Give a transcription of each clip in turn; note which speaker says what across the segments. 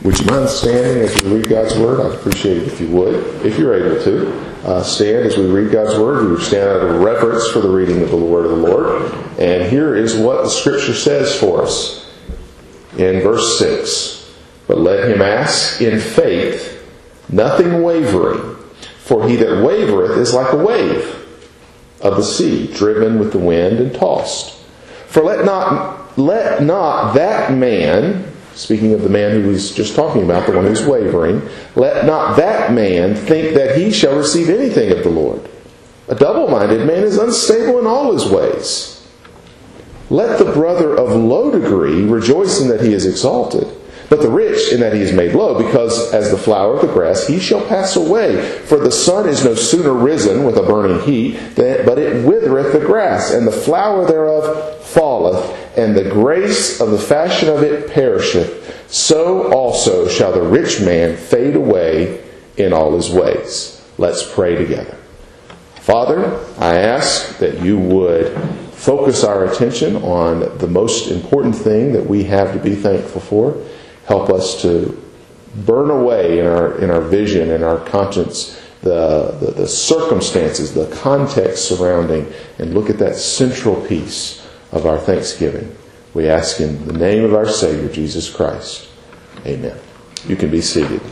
Speaker 1: Would you mind standing as we read God's Word? I'd appreciate it if you would, if you're able to. Stand as we read God's Word. We would stand out of reverence for the reading of the Word of the Lord. And here is what the Scripture says for us in verse 6. But let him ask in faith, nothing wavering. For he that wavereth is like a wave of the sea, driven with the wind and tossed. For let not that man... Speaking of the man who he's just talking about, the one who's wavering, let not that man think that he shall receive anything of the Lord. A double-minded man is unstable in all his ways. Let the brother of low degree rejoice in that he is exalted, but the rich in that he is made low, because as the flower of the grass he shall pass away. For the sun is no sooner risen with a burning heat, but it withereth the grass, and the flower thereof falleth, and the grace of the fashion of it perisheth. So also shall the rich man fade away in all his ways. Let's pray together. Father, I ask that you would focus our attention on the most important thing that we have to be thankful for. Help us to burn away in our vision and our conscience the circumstances, the context surrounding, and look at that central piece of our thanksgiving. We ask in the name of our Savior, Jesus Christ. Amen. You can be seated.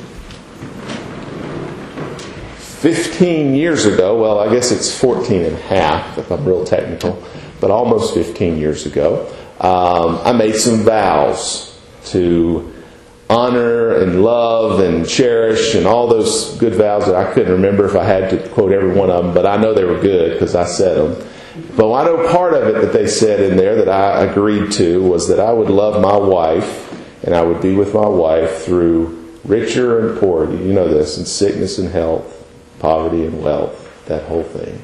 Speaker 1: 15 years ago, well, I guess it's 14 and a half if I'm real technical, but almost 15 years ago, I made some vows to honor and love and cherish and all those good vows that I couldn't remember if I had to quote every one of them, but I know they were good because I said them. But I know part of it that they said in there that I agreed to was that I would love my wife and I would be with my wife through richer and poorer. You know this, and sickness and health, poverty and wealth, that whole thing.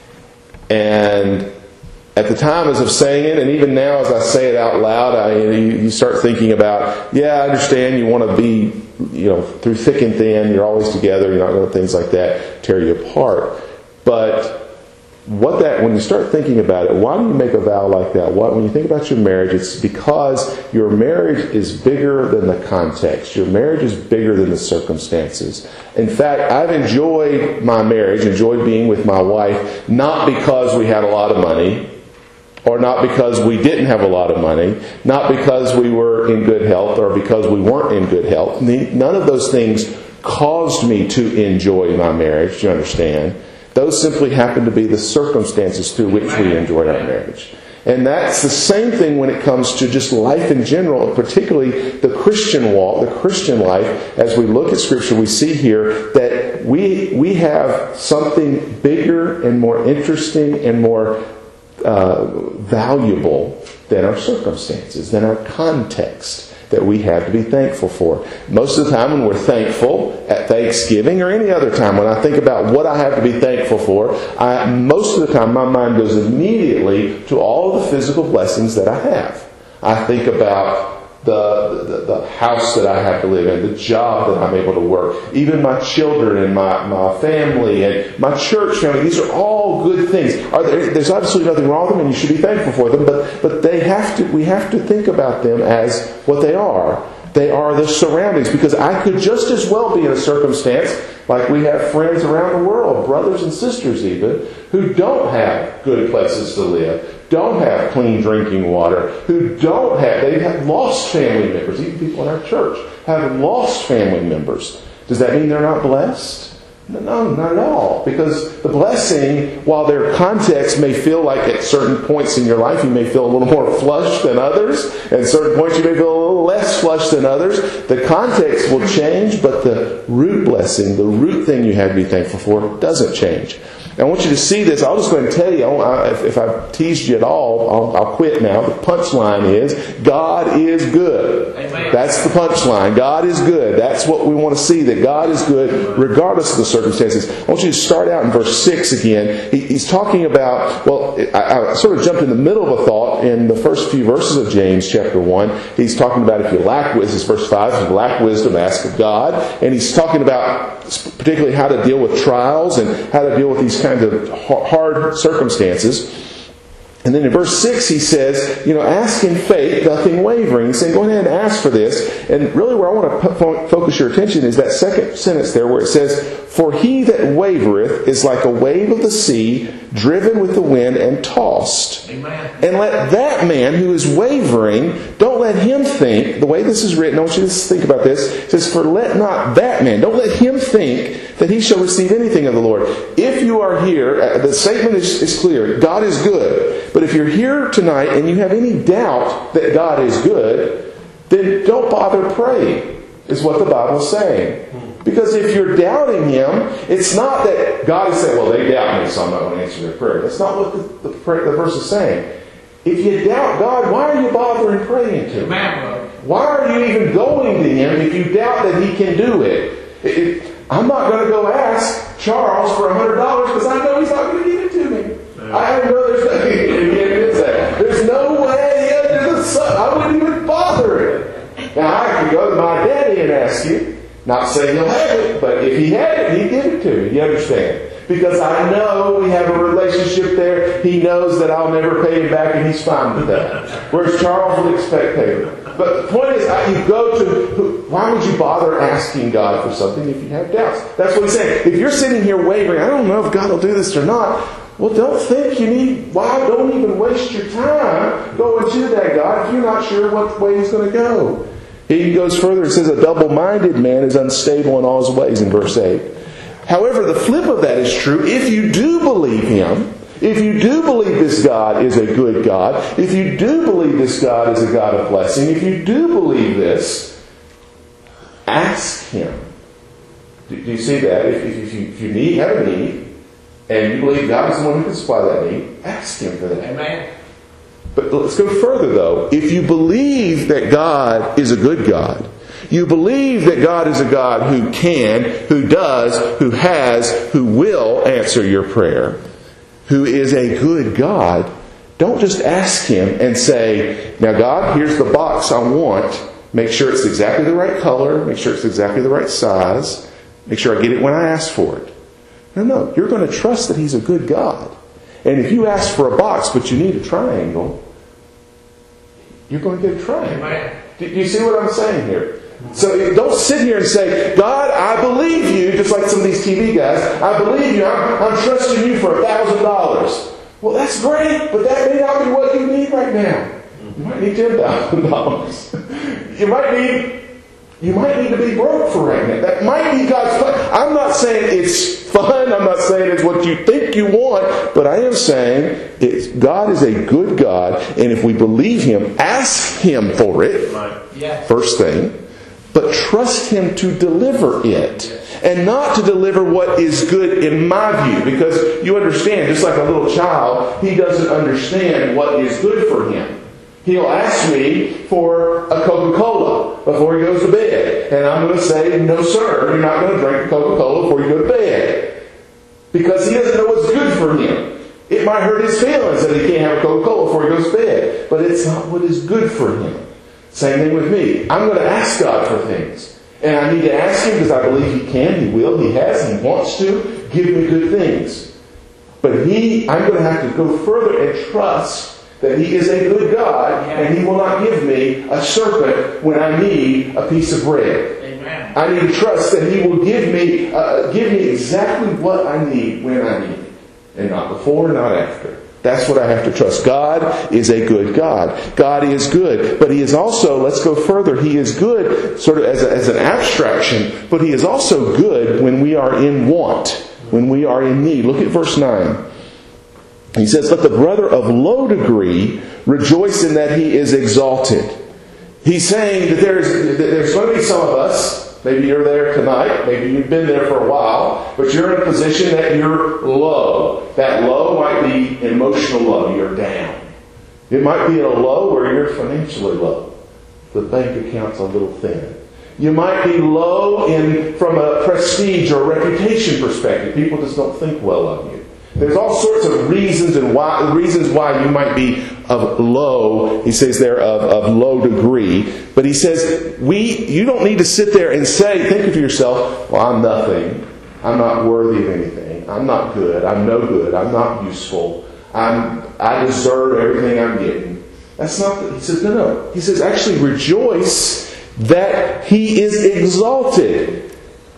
Speaker 1: And at the time as of saying it, and even now as I say it out loud, you start thinking about, I understand you want to be, through thick and thin, you're always together, you're not going to let things like that tear you apart. But when you start thinking about it, why do you make a vow like that? When you think about your marriage, it's because your marriage is bigger than the context. Your marriage is bigger than the circumstances. In fact, I've enjoyed my marriage, enjoyed being with my wife, not because we had a lot of money, or not because we didn't have a lot of money, not because we were in good health, or because we weren't in good health. None of those things caused me to enjoy my marriage, you understand? Those simply happen to be the circumstances through which we enjoyed our marriage. And that's the same thing when it comes to just life in general, particularly the Christian walk, the Christian life. As we look at Scripture, we see here that we have something bigger and more interesting and more valuable than our circumstances, than our context, that we have to be thankful for. Most of the time when we're thankful at Thanksgiving or any other time, when I think about what I have to be thankful for, most of the time my mind goes immediately to all the physical blessings that I have. I think about the house that I have to live in, the job that I'm able to work, even my children and my family and my church family. These are all good things. There's absolutely nothing wrong with them, and you should be thankful for them. But we have to think about them as what they are. They are the surroundings, because I could just as well be in a circumstance like we have friends around the world, brothers and sisters even, who don't have good places to live, don't have clean drinking water, they have lost family members. Even people in our church have lost family members. Does that mean they're not blessed? No, not at all. Because the blessing, while their context may feel like at certain points in your life you may feel a little more flush than others, and at certain points you may feel a little less flush than others, the context will change, but the root blessing, the root thing you have to be thankful for, doesn't change. I want you to see this. I'll just go ahead and tell you, if I've teased you at all, I'll quit now. The punchline is, God is good. Amen. That's the punchline. God is good. That's what we want to see, that God is good regardless of the circumstances. I want you to start out in verse 6 again. He's talking about, I sort of jumped in the middle of a thought in the first few verses of James chapter 1. He's talking about if you lack wisdom, this is verse 5, if you lack wisdom, ask of God. And he's talking about particularly how to deal with trials and how to deal with these kinds of hard circumstances. And then in verse 6 he says, ask in faith, nothing wavering. He's saying, go ahead and ask for this. And really where I want to focus your attention is that second sentence there where it says, for he that wavereth is like a wave of the sea, driven with the wind and tossed.
Speaker 2: Amen.
Speaker 1: And let that man who is wavering, don't let him think, the way this is written, I want you to think about this. It says, for let not that man, don't let him think that he shall receive anything of the Lord. If you are here, the statement is clear, God is good. But if you're here tonight and you have any doubt that God is good, then don't bother praying, is what the Bible is saying. Because if you're doubting Him, it's not that God is saying, well, they doubt me, so I'm not going to answer their prayer. That's not what the verse is saying. If you doubt God, why are you bothering praying to Him? Why are you even going to Him if you doubt that He can do it? I'm not going to go ask Charles for $100 because I know he's not going to give it to me. I know there's no way under the sun. I wouldn't even bother it. Now I could go to my daddy and ask him. Not saying he'll have it, but if he had it, he'd give it to me. You understand? Because I know we have a relationship there. He knows that I'll never pay him back, and he's fine with that. Whereas Charles would expect payment. But the point is, you go to, why would you bother asking God for something if you have doubts? That's what he's saying. If you're sitting here wavering, I don't know if God will do this or not. Well, don't think you need, don't even waste your time going to that God if you're not sure what way He's going to go. He goes further, it says, a double-minded man is unstable in all his ways in verse 8. However, the flip of that is true. If you do believe Him, if you do believe this God is a good God, if you do believe this God is a God of blessing, if you do believe this, ask Him. Do you see that? If you have a need, and you believe God is the one who can supply that need, ask Him for that.
Speaker 2: Amen.
Speaker 1: But let's go further though. If you believe that God is a good God, you believe that God is a God who can, who does, who has, who will answer your prayer, who is a good God, don't just ask Him and say, now God, here's the box I want. Make sure it's exactly the right color. Make sure it's exactly the right size. Make sure I get it when I ask for it. No. You're going to trust that He's a good God. And if you ask for a box but you need a triangle, you're going to get a triangle. Do you see what I'm saying here? So don't sit here and say, God, I believe you, just like some of these TV guys. I believe you. I'm trusting you for $1,000. Well, that's great, but that may not be what you need right now. You might need $10,000. You might need to be broke for right now. That might be God's plan. I'm not saying it's fun. I'm not saying it's what you think you want. But I am saying God is a good God. And if we believe Him, ask Him for it. First thing. But trust Him to deliver it. And not to deliver what is good in my view. Because you understand, just like a little child, he doesn't understand what is good for him. He'll ask me for a Coca-Cola before he goes to bed. And I'm going to say, no sir, you're not going to drink Coca-Cola before you go to bed. Because he doesn't know what's good for him. It might hurt his feelings that he can't have a Coca-Cola before he goes to bed. But it's not what is good for him. Same thing with me. I'm going to ask God for things. And I need to ask Him because I believe He can, He will, He has, He wants to give me good things. But I'm going to have to go further and trust that He is a good God, and He will not give me a serpent when I need a piece of bread. Amen. I need to trust that He will give me exactly what I need when I need it, and not before, not after. That's what I have to trust. God is a good God. God is good. But He is also, let's go further, He is good sort of as an abstraction, but He is also good when we are in want, when we are in need. Look at verse 9. He says, let the brother of low degree rejoice in that he is exalted. He's saying that there's going to be some of us, maybe you're there tonight, maybe you've been there for a while, but you're in a position that you're low. That low might be emotional low, you're down. It might be a low where you're financially low. The bank account's a little thin. You might be low from a prestige or reputation perspective. People just don't think well of you. There's all sorts of reasons why you might be of low, he says there, of low degree. But he says, you don't need to sit there and think of yourself, well, I'm nothing. I'm not worthy of anything. I'm not good. I'm no good. I'm not useful. I deserve everything I'm getting. That's not, he says, no. He says, actually rejoice that he is exalted.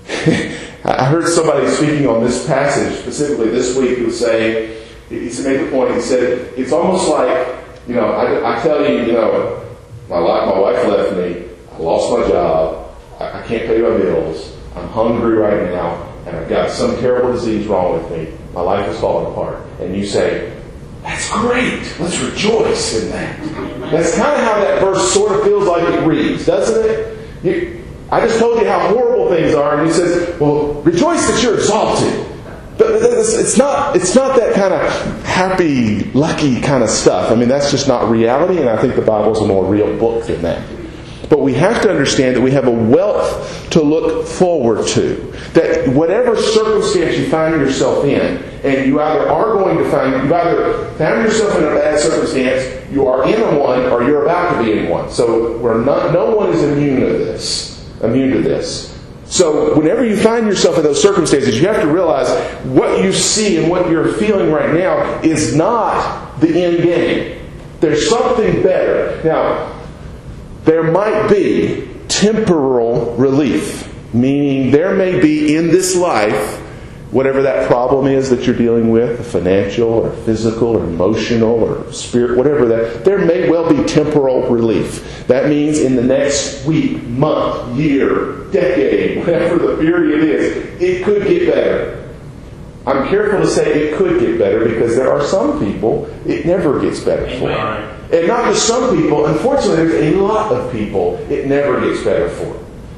Speaker 1: I heard somebody speaking on this passage, specifically this week, who was saying, he made the point, he said, it's almost like, I tell you, my wife left me, I lost my job, I can't pay my bills, I'm hungry right now, and I've got some terrible disease wrong with me, my life is falling apart. And you say, that's great, let's rejoice in that. That's kind of how that verse sort of feels like it reads, doesn't it? I just told you how horrible things are, and he says, well, rejoice that you're exalted. But it's not that kind of happy, lucky kind of stuff. I mean, that's just not reality, and I think the Bible's a more real book than that. But we have to understand that we have a wealth to look forward to. That whatever circumstance you find yourself in, and you either found yourself in a bad circumstance, you are in one, or you're about to be in one. So no one is immune to this. So whenever you find yourself in those circumstances, you have to realize what you see and what you're feeling right now is not the end game. There's something better. Now, there might be temporal relief, meaning there may be in this life, whatever that problem is that you're dealing with, financial or physical or emotional or spirit, whatever that, there may well be temporal relief. That means in the next week, month, year, decade, whatever the period is, it could get better. I'm careful to say it could get better because there are some people it never gets better for. And not just some people, unfortunately there's a lot of people it never gets better for.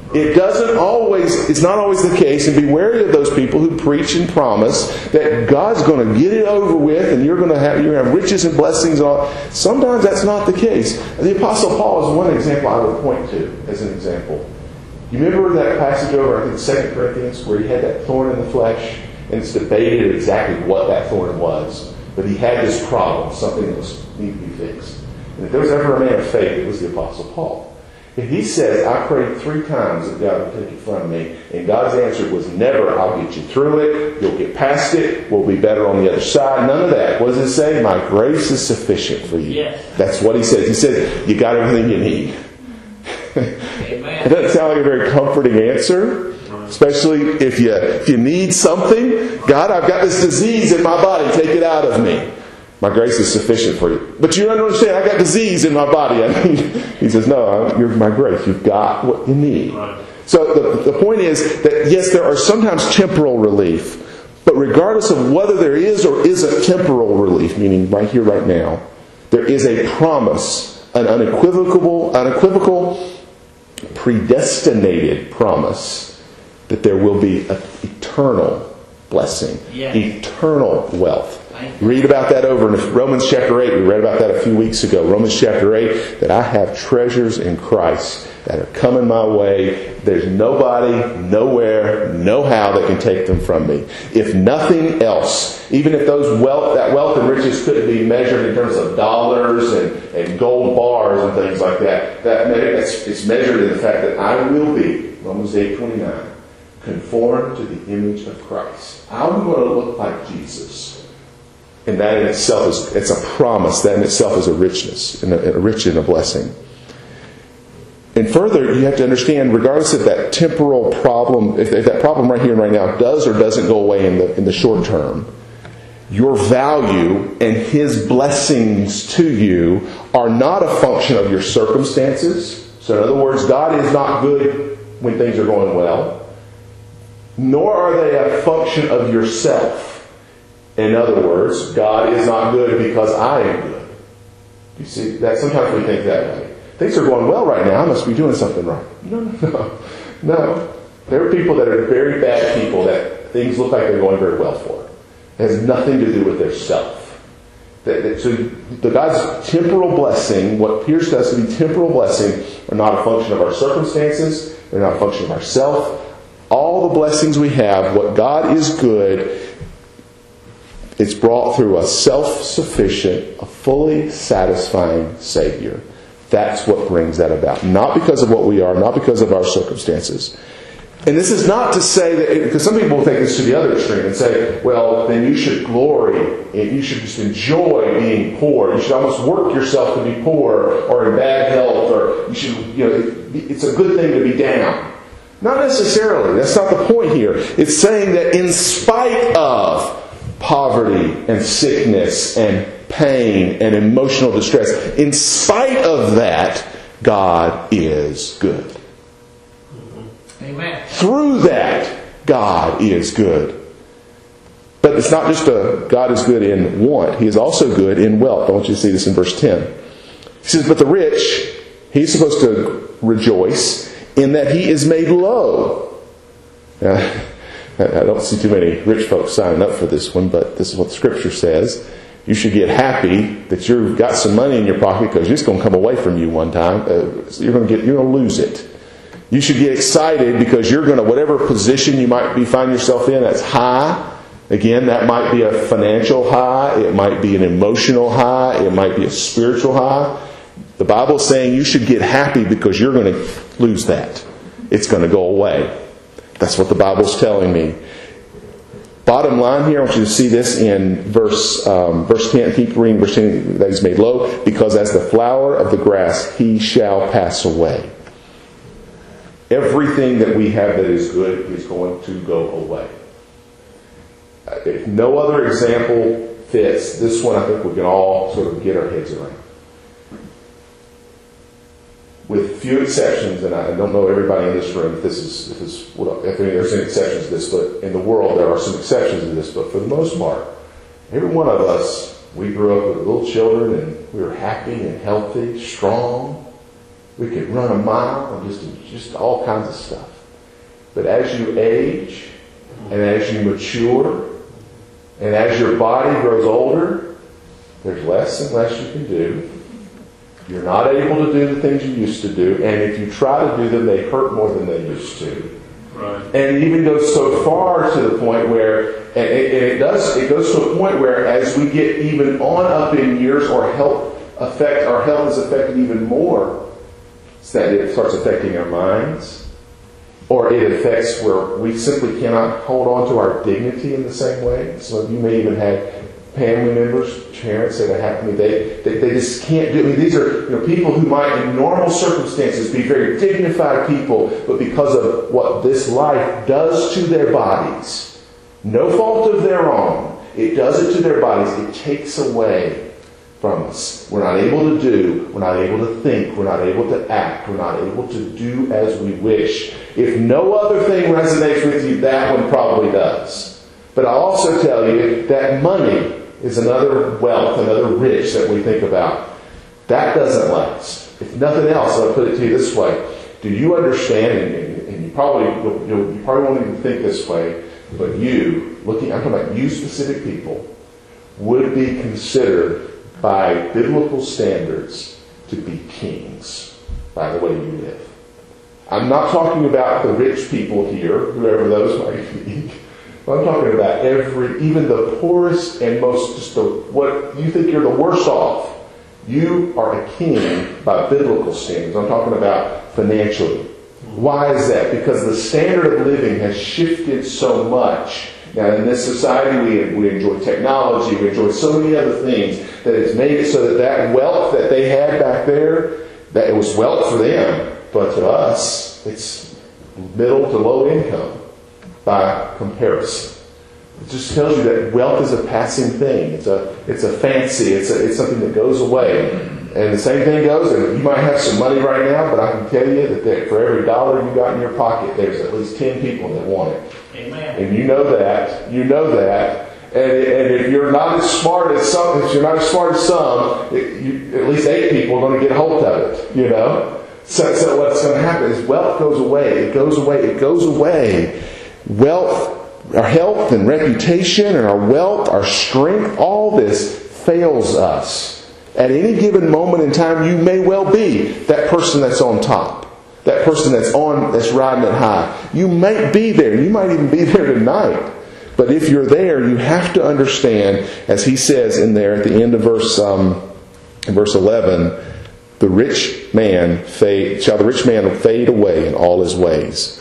Speaker 1: It's not always the case, and be wary of those people who preach and promise that God's going to get it over with and you're going to have riches and blessings and all. Sometimes that's not the case. The Apostle Paul is one example I would point to as an example. You remember that passage over, I think, 2 Corinthians, where he had that thorn in the flesh, and it's debated exactly what that thorn was. But he had this problem, something that needed to be fixed. And if there was ever a man of faith, it was the Apostle Paul. And he says, I prayed 3 times that God would take it from me. And God's answer was never, I'll get you through it, you'll get past it, we'll be better on the other side. None of that. What does it say? My grace is sufficient for you. Yes. That's what he says. He said, you got everything you need. It doesn't sound like a very comforting answer. Especially if you need something. God, I've got this disease in my body. Take it out of me. My grace is sufficient for you. But you don't understand. I got disease in my body. He says, no, you're my grace. You've got what you need. Right. So the point is that, yes, there are sometimes temporal relief. But regardless of whether there is or isn't temporal relief, meaning right here, right now, there is a promise, an unequivocal, predestinated promise that there will be an eternal blessing, eternal wealth. Read about that over in Romans chapter 8. We read about that a few weeks ago. Romans chapter 8, that I have treasures in Christ that are coming my way. There's nobody, nowhere, no how that can take them from me. If nothing else, even if that wealth and riches couldn't be measured in terms of dollars and gold bars and things like that, it's measured in the fact that I will be, Romans 8:29, conformed to the image of Christ. I'm going to look like Jesus. And that in itself it's a promise. That in itself is a richness, and a rich and a blessing. And further, you have to understand, regardless of that temporal problem, if that problem right here and right now does or doesn't go away in the short term, your value and His blessings to you are not a function of your circumstances. So in other words, God is not good when things are going well, nor are they a function of yourself. In other words, God is not good because I am good. You see, that sometimes we think that way. Things are going well right now, I must be doing something right. No. There are people that are very bad people that things look like they're going very well for. It has nothing to do with their self. So the God's temporal blessing, what appears to us to be temporal blessing, are not a function of our circumstances. They're not a function of ourself. All the blessings we have, what God is good, it's brought through a self-sufficient, a fully satisfying Savior. That's what brings that about. Not because of what we are, not because of our circumstances. And this is not to say that, because some people will take this to the other extreme and say, well, then you should glory, and you should just enjoy being poor. You should almost work yourself to be poor or in bad health, or you should, it's a good thing to be down. Not necessarily. That's not the point here. It's saying that in spite of poverty and sickness and pain and emotional distress, in spite of that, God is good.
Speaker 2: Amen.
Speaker 1: Through that, God is good. But it's not just God is good in want. He is also good in wealth. I want you to see this in verse 10. He says, but the rich, he's supposed to rejoice in that he is made low. Now, I don't see too many rich folks signing up for this one, but this is what the Scripture says. You should get happy that you've got some money in your pocket, because it's going to come away from you one time. You're going to lose it. You should get excited because you're going to, whatever position you might find yourself in, that's high. Again, that might be a financial high. It might be an emotional high. It might be a spiritual high. The Bible is saying you should get happy because you're going to lose that. It's going to go away. That's what the Bible's telling me. Bottom line here, I want you to see this in verse 10. Keep reading verse 10. That he's made low, because as the flower of the grass, he shall pass away. Everything that we have that is good is going to go away. If no other example fits, this one I think we can all sort of get our heads around. With few exceptions, and I don't know everybody in this room if there's any exceptions to this, but in the world there are some exceptions to this, but for the most part, every one of us, we grew up with little children and we were happy and healthy, strong. We could run a mile and just all kinds of stuff. But as you age, and as you mature, and as your body grows older, there's less and less you can do. You're not able to do the things you used to do, and if you try to do them, they hurt more than they used to. Right. And it even goes so far to the point where, and it goes to a point where as we get even on up in years, our health is affected even more. So that it starts affecting our minds, or it affects where we simply cannot hold on to our dignity in the same way. So you may even have family members, parents that have happened to me. They just can't do it. I mean, these are people who might, in normal circumstances, be very dignified people, but because of what this life does to their bodies, no fault of their own, it does it to their bodies. It takes away from us. We're not able to do, we're not able to think, we're not able to act, we're not able to do as we wish. If no other thing resonates with you, that one probably does. But I'll also tell you that money is another wealth, another rich that we think about. That doesn't last. If nothing else, I'll put it to you this way. Do you understand, and you probably won't even think this way, but I'm talking about you specific people, would be considered by biblical standards to be kings by the way you live. I'm not talking about the rich people here, whoever those might be. I'm talking about even the poorest and most, what you think you're the worst off. You are a king by biblical standards. I'm talking about financially. Why is that? Because the standard of living has shifted so much. Now, in this society, we enjoy technology, we enjoy so many other things, that it's made it so that wealth that they had back there, that it was wealth for them, but to us, it's middle to low income by comparison. It just tells you that wealth is a passing thing. It's a fancy. It's something that goes away. And the same thing goes, and you might have some money right now, but I can tell you that for every dollar you got in your pocket, there's at least 10 people that want it.
Speaker 2: Amen.
Speaker 1: And you know that. And if you're not as smart as some, at least 8 people are going to get hold of it. So what's going to happen is wealth goes away. It goes away. Wealth, our health and reputation and our wealth, our strength, all this fails us. At any given moment in time, you may well be that person that's on top. That person that's riding it high. You might be there. You might even be there tonight. But if you're there, you have to understand, as he says in there at the end of verse 11, shall the rich man fade away in all his ways.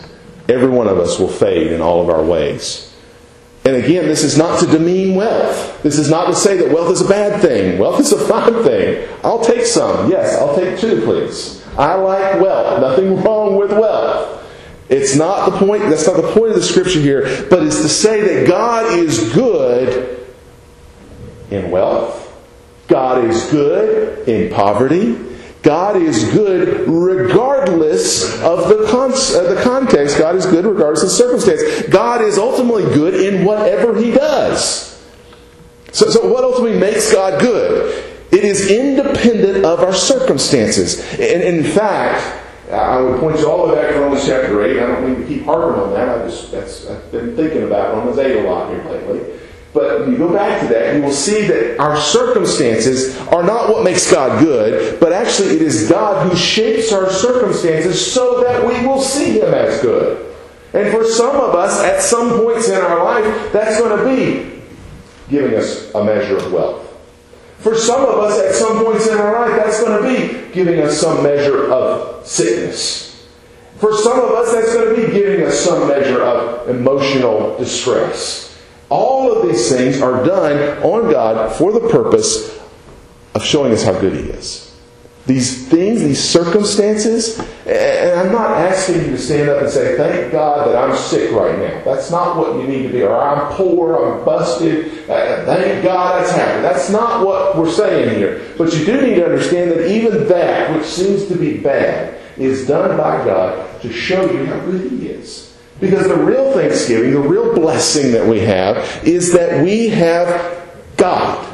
Speaker 1: Every one of us will fade in all of our ways. And again, this is not to demean wealth. This is not to say that wealth is a bad thing. Wealth is a fine thing. I'll take some. Yes, I'll take 2, please. I like wealth. Nothing wrong with wealth. It's not the point. That's not the point of the scripture here. But it's to say that God is good in wealth. God is good in poverty. God is good regardless of the context. God is good regardless of the circumstance. God is ultimately good in whatever He does. So what ultimately makes God good? It is independent of our circumstances. And in fact, I would point you all the way back to Romans chapter 8. I don't mean to keep harping on that. I've been thinking about Romans 8 a lot here lately. But when you go back to that, you will see that our circumstances are not what makes God good, but actually it is God who shapes our circumstances so that we will see Him as good. And for some of us, at some points in our life, that's going to be giving us a measure of wealth. For some of us, at some points in our life, that's going to be giving us some measure of sickness. For some of us, that's going to be giving us some measure of emotional distress. All of these things are done on God for the purpose of showing us how good He is. These things, these circumstances, and I'm not asking you to stand up and say, thank God that I'm sick right now. That's not what you need to be. Or I'm poor, I'm busted, thank God that's happened. That's not what we're saying here. But you do need to understand that even that, which seems to be bad, is done by God to show you how good He is. Because the real thanksgiving, the real blessing that we have, is that we have God.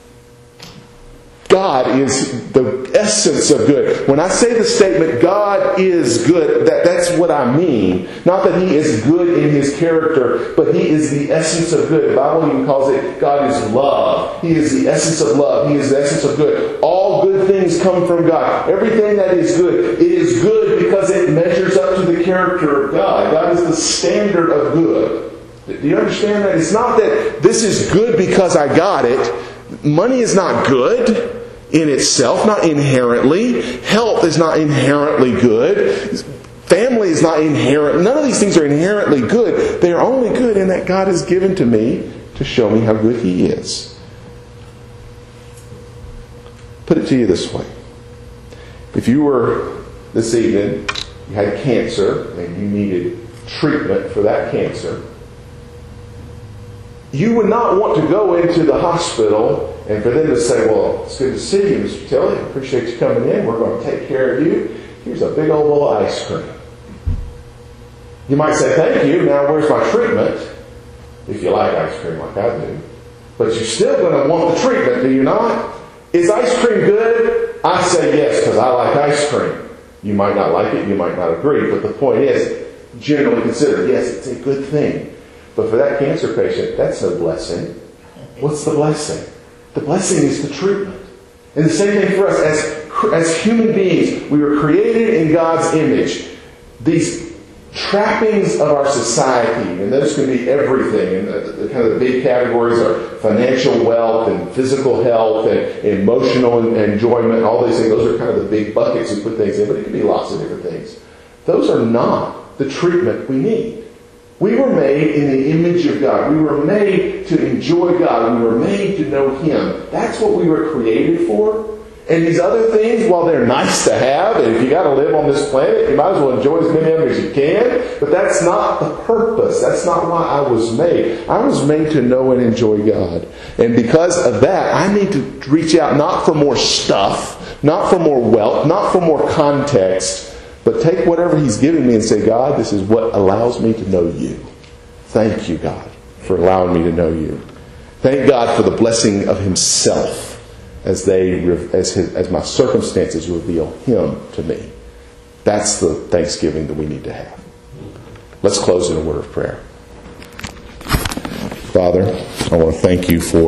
Speaker 1: God is the essence of good. When I say the statement, God is good, that's what I mean. Not that He is good in His character, but He is the essence of good. The Bible even calls it, God is love. He is the essence of love. He is the essence of good. All good things come from God. Everything that is good, it is good because it measures up to the character of God. God is the standard of good. Do you understand that? It's not that this is good because I got it. Money is not good in itself, not inherently. Health is not inherently good. Family is not inherent. None of these things are inherently good. They are only good in that God has given to me to show me how good He is. Put it to you this way. If you were, this evening, you had cancer and you needed treatment for that cancer, you would not want to go into the hospital and for them to say, well, it's good to see you, Mr. Tilley. I appreciate you coming in. We're going to take care of you. Here's a big old bowl of ice cream. You might say, thank you. Now where's my treatment? If you like ice cream like I do. But you're still going to want the treatment, do you not? Is ice cream good? I say yes, because I like ice cream. You might not like it. You might not agree. But the point is, generally considered, yes, it's a good thing. But for that cancer patient, that's no blessing. What's the blessing? The blessing is the treatment. And the same thing for us. As human beings, we were created in God's image. These trappings of our society, and those can be everything. And the kind of the big categories are financial wealth and physical health and emotional enjoyment and all these things. Those are kind of the big buckets we put things in. But it can be lots of different things. Those are not the treatment we need. We were made in the image of God. We were made to enjoy God. We were made to know Him. That's what we were created for. And these other things, while they're nice to have, and if you got to live on this planet, you might as well enjoy as many of them as you can. But that's not the purpose. That's not why I was made. I was made to know and enjoy God. And because of that, I need to reach out not for more stuff, not for more wealth, not for more context, but take whatever He's given me and say, God, this is what allows me to know You. Thank You, God, for allowing me to know You. Thank God for the blessing of Himself as my circumstances reveal Him to me. That's the thanksgiving that we need to have. Let's close in a word of prayer. Father, I want to thank You for